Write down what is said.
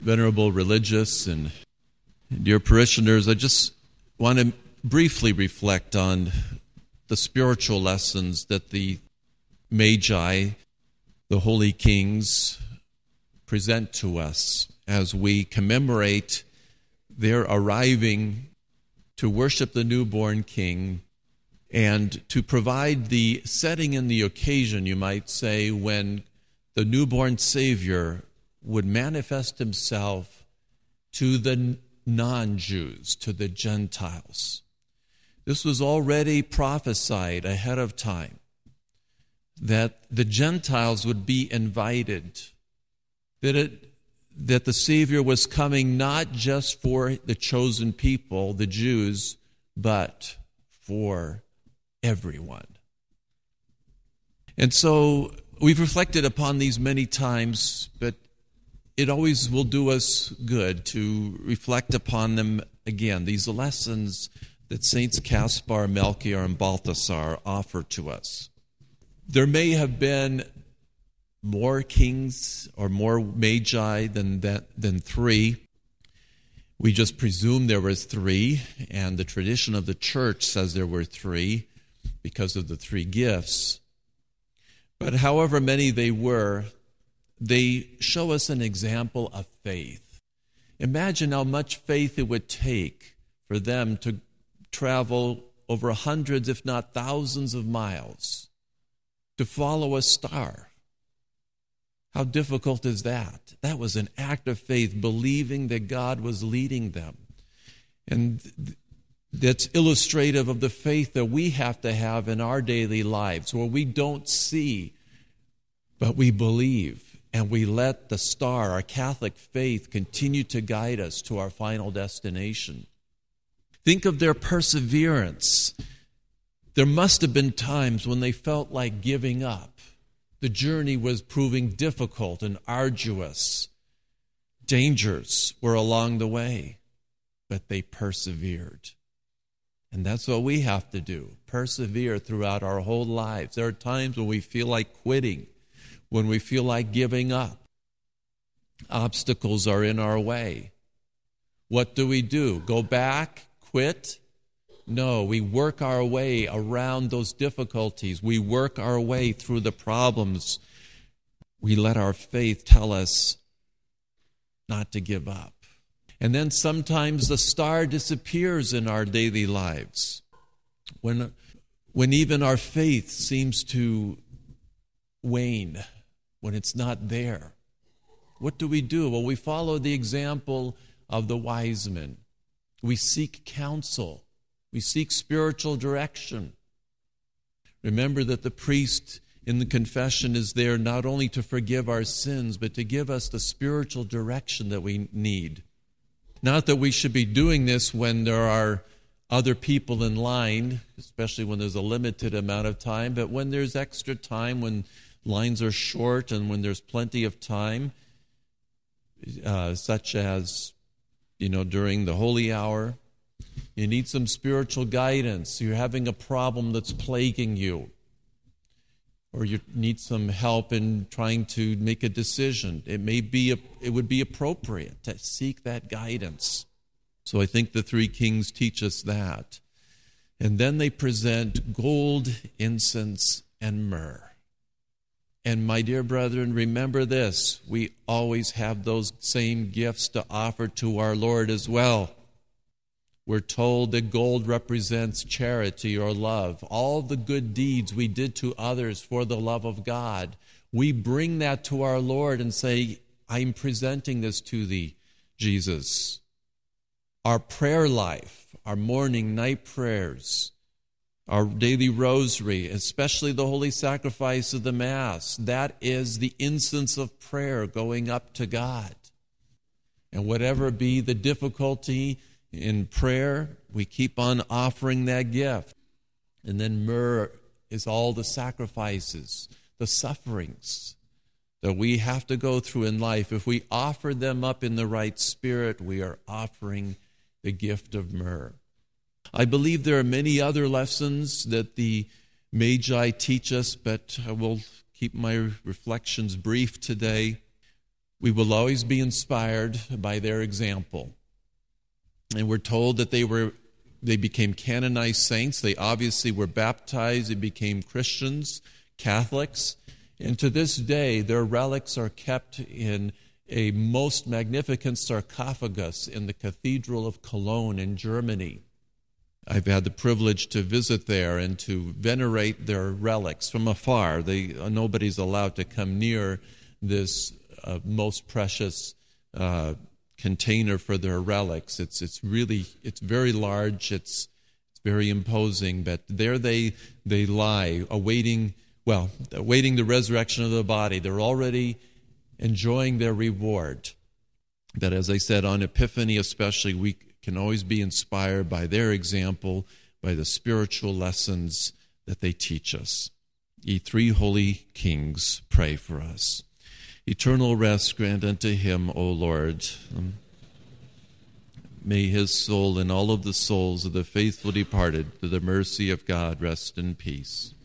Venerable religious and dear parishioners, I just want to briefly reflect on the spiritual lessons that the Magi, the holy kings, present to us as we commemorate their arriving to worship the newborn King and to provide the setting and the occasion, you might say, when the newborn Savior would manifest himself to the non-Jews, to the Gentiles. This was already prophesied ahead of time, that the Gentiles would be invited, that the Savior was coming not just for the chosen people, the Jews, but for everyone. And so we've reflected upon these many times, but it always will do us good to reflect upon them again, these lessons that Saints Caspar, Melchior, and Balthasar offer to us. There may have been more kings or more magi than three. We just presume there were three, and the tradition of the church says there were three because of the three gifts. But however many they were, they show us an example of faith. Imagine how much faith it would take for them to travel over hundreds, if not thousands of miles to follow a star. How difficult is that? That was an act of faith, believing that God was leading them. And that's illustrative of the faith that we have to have in our daily lives, where we don't see, but we believe. And we let the star, our Catholic faith, continue to guide us to our final destination. Think of their perseverance. There must have been times when they felt like giving up. The journey was proving difficult and arduous. Dangers were along the way, but they persevered. And that's what we have to do, persevere throughout our whole lives. There are times when we feel like quitting, when we feel like giving up. Obstacles are in our way. What do? Go back? Quit? No, we work our way around those difficulties. We work our way through the problems. We let our faith tell us not to give up. And then sometimes the star disappears in our daily lives. When even our faith seems to wane, when it's not there. What do? Well, we follow the example of the wise men. We seek counsel. We seek spiritual direction. Remember that the priest in the confession is there not only to forgive our sins, but to give us the spiritual direction that we need. Not that we should be doing this when there are other people in line, especially when there's a limited amount of time, but when there's extra time, when lines are short and when there's plenty of time, such as, during the holy hour, you need some spiritual guidance. You're having a problem that's plaguing you, or you need some help in trying to make a decision. It would be appropriate to seek that guidance. So I think the three kings teach us that. And then they present gold, incense, and myrrh. And my dear brethren, remember this, we always have those same gifts to offer to our Lord as well. We're told that gold represents charity or love. All the good deeds we did to others for the love of God, we bring that to our Lord and say, I'm presenting this to thee, Jesus. Our prayer life, our morning, night prayers, our daily rosary, especially the holy sacrifice of the Mass, that is the incense of prayer going up to God. And whatever be the difficulty in prayer, we keep on offering that gift. And then myrrh is all the sacrifices, the sufferings that we have to go through in life. If we offer them up in the right spirit, we are offering the gift of myrrh. I believe there are many other lessons that the Magi teach us, but I will keep my reflections brief today. We will always be inspired by their example. And we're told that they became canonized saints. They obviously were baptized. They became Christians, Catholics. And to this day, their relics are kept in a most magnificent sarcophagus in the Cathedral of Cologne in Germany. I've had the privilege to visit there and to venerate their relics from afar. Nobody's allowed to come near this most precious container for their relics. It's very large. It's very imposing. But there they lie, awaiting the resurrection of the body. They're already enjoying their reward. But as I said, on Epiphany especially, we can always be inspired by their example, by the spiritual lessons that they teach us. Ye three holy kings, pray for us. Eternal rest grant unto him, O Lord. May his soul and all of the souls of the faithful departed, through the mercy of God, rest in peace.